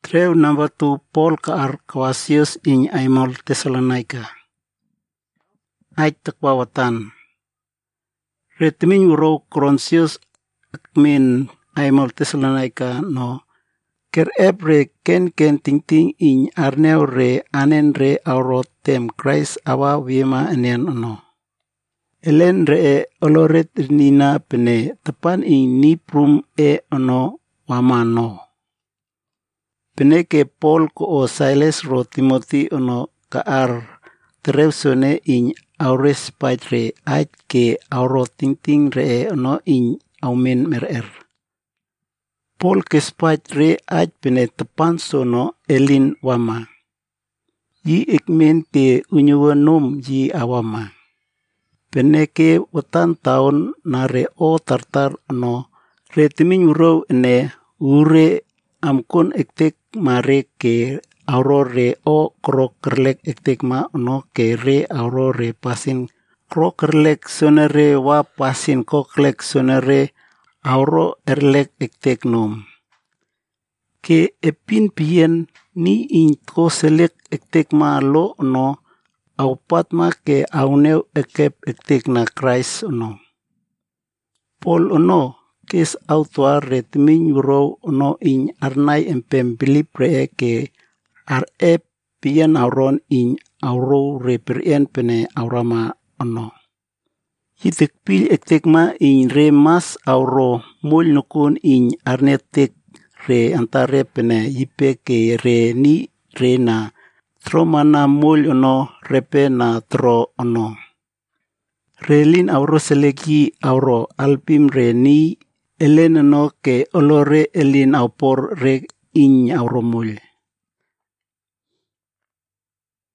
Treu number 2 Paul kaar Kawasius in Aimol Thessalonica. Ait takwawatan. Retmin uro Cronsius akmin Aimol Thessalonica no. Ker ebre ken ting in arneo re anen re auro tem Christ awa wiema enen no. Elen re oloret nina pene tepan in ni prum ono wamano. Peneke Paul ko o Silas ro Timothy ono kaar tereusone in aures patre ait ke auro ting re ono in aumen merer. Paul ke spatre ait pene tepan sono elin wama. Yi ikmen te unyuwanum yi awama. Peneke watan taon na re o tartar ono re timin uro ne ure amkon ektek mare ke aurore o krokerlek ektek ma ono ke re aurore pasin krokerlek sonere wa pasin koklek sonere auro erlek ektek nom. Ke epin pien ni in ko selek ektek ma lo ono au patma ke auneu ekep ektek na Christ ono. Paul ono kes autua retmin euro ono in arnai empem bilip re ke arep pian auron in auro reperien pene aurama ono. Hitek pil ektekma in re mas auro mul nukun in arnetek re antare pene yipe ke re ni re na tromana mul ono repe na tro ono. Relin auro selegi auro alpim re ni Elen no ke olore elin aupor re in auromul.